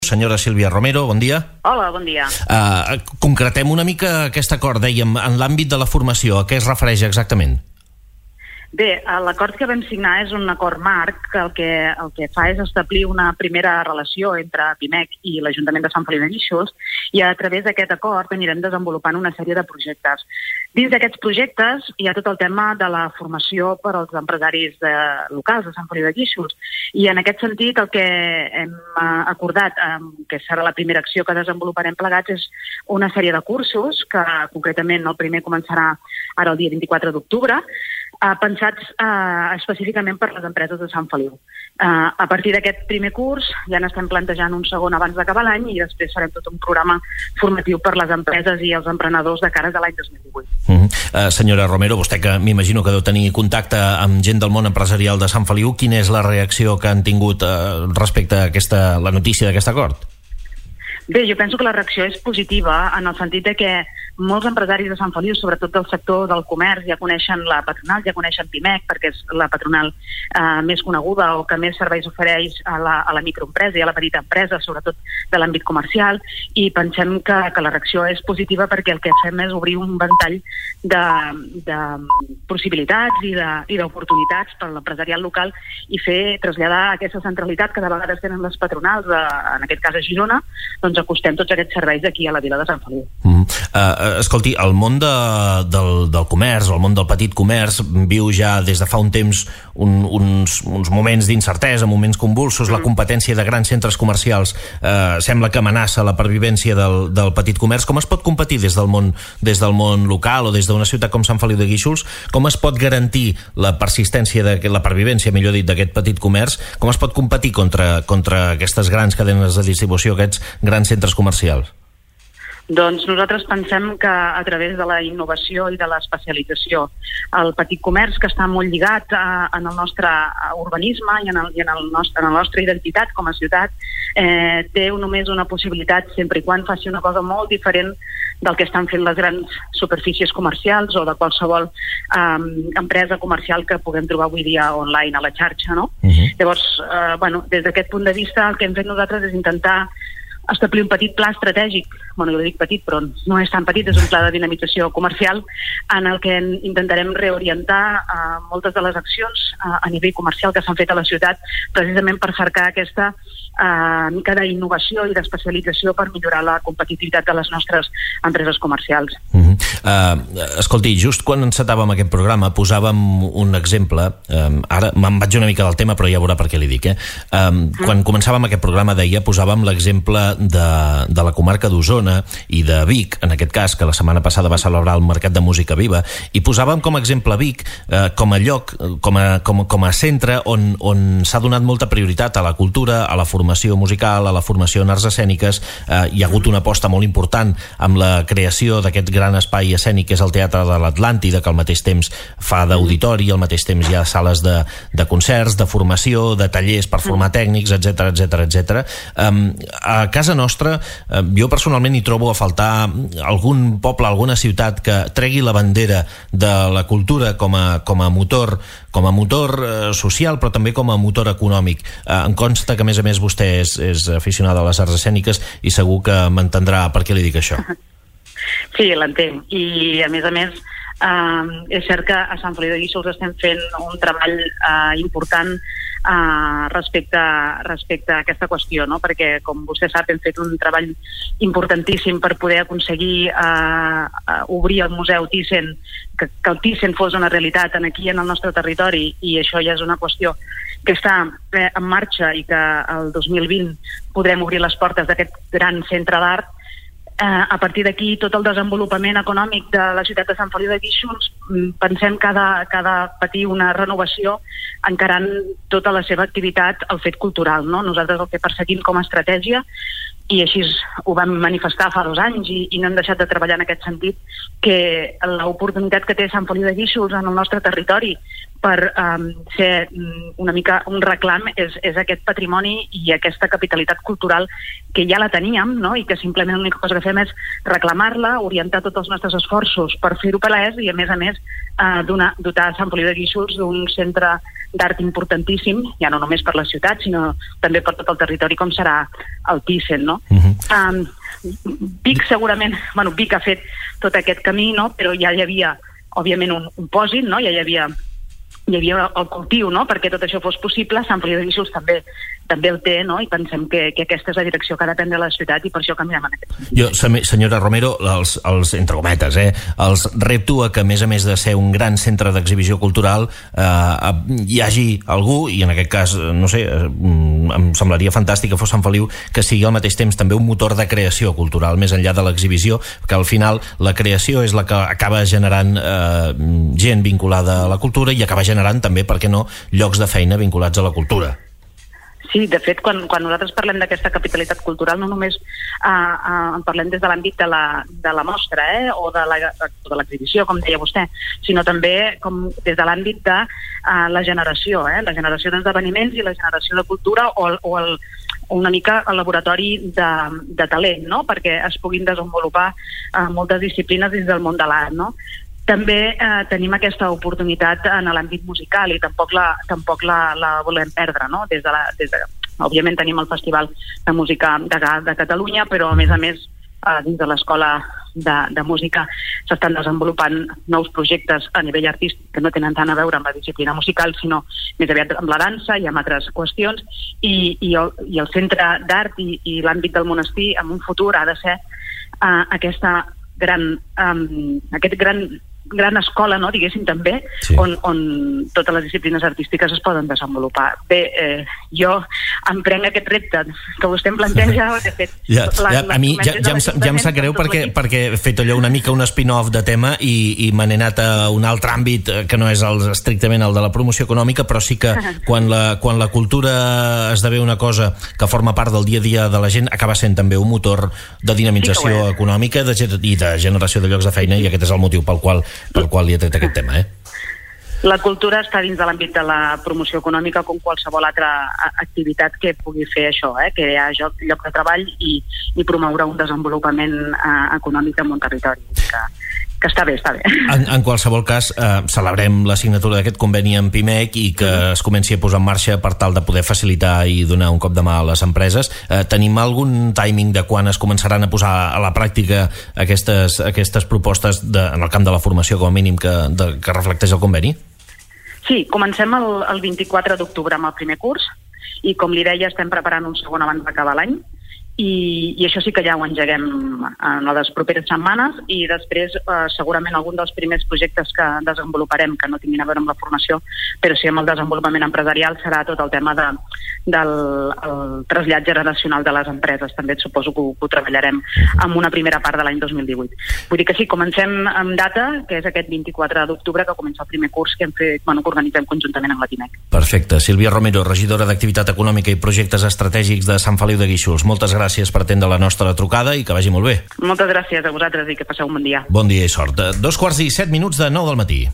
Senyora Sílvia Romero, bon dia. Hola, bon dia. Concretem una mica aquest acord, dèiem, en l'àmbit de la formació. A què es refereix exactament? Bé, l'acord que vam signar és un acord marc que el que fa és establir una primera relació entre PIMEC i l'Ajuntament de Sant Feliu de Guíxols i a través d'aquest acord anirem desenvolupant una sèrie de projectes. Dins d'aquests projectes hi ha tot el tema de la formació per als empresaris locals de Sant Feliu de Guíxols i en aquest sentit el que hem acordat, que serà la primera acció que desenvoluparem plegats, és una sèrie de cursos que concretament el primer començarà ara el dia 24 d'octubre, pensats específicament per les empreses de Sant Feliu. A partir d'aquest primer curs ja n'estem plantejant un segon abans d'acabar l'any i després farem tot un programa formatiu per les empreses i els emprenedors de cara a l'any 2018. Senyora Romero, vostè que m'imagino que deu tenir contacte amb gent del món empresarial de Sant Feliu, quina és la reacció que han tingut respecte a la notícia d'aquest acord? Bé, jo penso que la reacció és positiva en el sentit de que molts empresaris de Sant Feliu, sobretot del sector del comerç, ja coneixen la patronal, ja coneixen PIMEC, perquè és la patronal més coneguda o que més serveis ofereix a la microempresa i a la petita empresa, sobretot de l'àmbit comercial, i pensem que la reacció és positiva perquè el que fem és obrir un ventall de possibilitats i d'oportunitats per a l'empresariat local i traslladar aquesta centralitat que de vegades tenen les patronals, en aquest cas a Girona, doncs acostem tots aquests serveis aquí a la vila de Sant Feliu. Escolti, el món del comerç, o el món del petit comerç, viu ja des de fa un temps uns moments d'incertesa, moments convulsos. La competència de grans centres comercials sembla que amenaça la pervivència del petit comerç. Com es pot competir des del món local o des d'una ciutat com Sant Feliu de Guíxols? Com es pot garantir la persistència, la pervivència, millor dit, d'aquest petit comerç? Com es pot competir contra aquestes grans cadenes de distribució, aquests grans centres comercials? Doncs nosaltres pensem que a través de la innovació i de l'especialització el petit comerç, que està molt lligat en el nostre urbanisme i en la nostra identitat com a ciutat, té només una possibilitat sempre i quan faci una cosa molt diferent del que estan fent les grans superfícies comercials o de qualsevol empresa comercial que puguem trobar avui dia online a la xarxa, no? Llavors, des d'aquest punt de vista el que hem fet nosaltres és intentar establir un petit pla estratègic, jo dic petit però no és tan petit, és un pla de dinamització comercial en el que intentarem reorientar moltes de les accions a nivell comercial que s'han fet a la ciutat precisament per cercar aquesta mica d'innovació i d'especialització per millorar la competitivitat de les nostres empreses comercials. Escolti, just quan encetàvem aquest programa posàvem un exemple, ara me'n vaig una mica del tema però ja veurà per què li dic, quan començàvem aquest programa posàvem l'exemple de la comarca d'Osona i de Vic, en aquest cas, que la setmana passada va celebrar el Mercat de Música Viva, i posàvem com a exemple Vic com a lloc, com a centre on s'ha donat molta prioritat a la cultura, a la formació musical, a la formació en arts escèniques. Hi ha hagut una aposta molt important amb la creació d'aquest gran espai escènic que és el Teatre de l'Atlàntida, que al mateix temps fa d'auditori, al mateix temps hi ha sales de concerts, de formació, de tallers per formar tècnics, etc. A casa nostra, jo personalment hi trobo a faltar algun poble, alguna ciutat que tregui la bandera de la cultura com a motor social, però també com a motor econòmic. Em consta que, a més vostè és aficionada a les arts escèniques i segur que m'entendrà per què li dic això. Sí, l'entenc. I, a més, és cert que a Sant Feliu de Guíxols estem fent un treball important respecte a aquesta qüestió, no? Perquè, com vostè sap, hem fet un treball importantíssim per poder aconseguir obrir el Museu Thyssen, que el Thyssen fos una realitat aquí en el nostre territori, i això ja és una qüestió que està en marxa i que el 2020 podrem obrir les portes d'aquest gran centre d'art. A partir d'aquí, tot el desenvolupament econòmic de la ciutat de Sant Feliu de Guíxols pensem que ha de patir una renovació encarant tota la seva activitat al fet cultural, no? Nosaltres el que perseguim com a estratègia, i així ho vam manifestar fa 2 anys i no hem deixat de treballar en aquest sentit, que l'oportunitat que té Sant Feliu de Guíxols en el nostre territori per ser una mica un reclam és aquest patrimoni i aquesta capitalitat cultural que ja la teníem, no? I que simplement l'única cosa que fem és reclamar-la, orientar tots els nostres esforços per fer-ho palès i, a més, dotar Sant Feliu de Guíxols d'un centre d'art importantíssim, ja no només per la ciutat, sinó també per tot el territori, com serà el Thyssen, no? Vic segurament, Vic ha fet tot aquest camí, no? Però ja hi havia, òbviament, un pòsit, no? Ja hi havia el cultiu, no? Perquè tot això fos possible. Sant Feliu de Guíxols també el té, no? I pensem que aquesta és la direcció que ha de prendre la ciutat i per això canviem en aquest sentit. Jo, senyora Romero, els entre cometes, els repto a que, a més de ser un gran centre d'exhibició cultural, hi hagi algú, i en aquest cas, no sé, em semblaria fantàstic que fos Sant Feliu, que sigui al mateix temps també un motor de creació cultural, més enllà de l'exhibició, que al final la creació és la que acaba generant gent vinculada a la cultura i acaba generant també, per què no, llocs de feina vinculats a la cultura. Sí, de fet, quan nosaltres parlem d'aquesta capitalitat cultural, no només en parlem des de l'àmbit de la mostra o de l'exhibició, com deia vostè, sinó també des de l'àmbit de la generació d'esdeveniments i la generació de cultura o una mica el laboratori de talent, no? Perquè es puguin desenvolupar moltes disciplines dins del món de l'art, no? També tenim aquesta oportunitat en l'àmbit musical i tampoc la volem perdre, no? Òbviament tenim el Festival de Música de Catalunya, però a més dins de l'Escola de Música s'estan desenvolupant nous projectes a nivell artístic que no tenen tant a veure amb la disciplina musical, sinó més aviat amb la dansa i amb altres qüestions, i el Centre d'Art i l'àmbit del monestir en un futur ha de ser aquest gran escola, no, diguéssim, també, sí, on totes les disciplines artístiques es poden desenvolupar. Bé, jo em prenc aquest repte que vostè em planteja, de fet... A mi ja em sap greu perquè he fet allò una mica un spin-off de tema i me n'he anat a un altre àmbit que no és estrictament el de la promoció econòmica, però sí que quan la cultura esdevé una cosa que forma part del dia a dia de la gent, acaba sent també un motor de dinamització econòmica i de generació de llocs de feina, i aquest és el motiu pel qual li he tret aquest tema, La cultura està dins de l'àmbit de la promoció econòmica com qualsevol altra activitat que pugui fer això, crear lloc de treball i promoure un desenvolupament econòmic en un territori. Que està bé. En qualsevol cas, celebrem la signatura d'aquest conveni amb Pimec i que es comenci a posar en marxa per tal de poder facilitar i donar un cop de mà a les empreses. Tenim algun timing de quan es començaran a posar a la pràctica aquestes propostes en el camp de la formació, com a mínim, que reflecteix el conveni? Sí, comencem el 24 d'octubre amb el primer curs i, com li deia, estem preparant un segon abans d'acabar l'any. I això sí que ja ho engeguem en les properes setmanes, i després segurament algun dels primers projectes que desenvoluparem, que no tinguin a veure amb la formació, però sí amb el desenvolupament empresarial, serà tot el tema del trasllat generacional de les empreses. També suposo que ho treballarem en una primera part de l'any 2018. Vull dir que sí, comencem amb data, que és aquest 24 d'octubre, que comença el primer curs que que organitzem conjuntament amb la Pimec. Perfecte. Sílvia Romero, regidora d'Activitat Econòmica i Projectes Estratègics de Sant Feliu de Guíxols. Moltes gràcies per atendre la nostra trucada i que vagi molt bé. Moltes gràcies a vosaltres i que passeu un bon dia. Bon dia i sort. 2:07 de 9 del matí.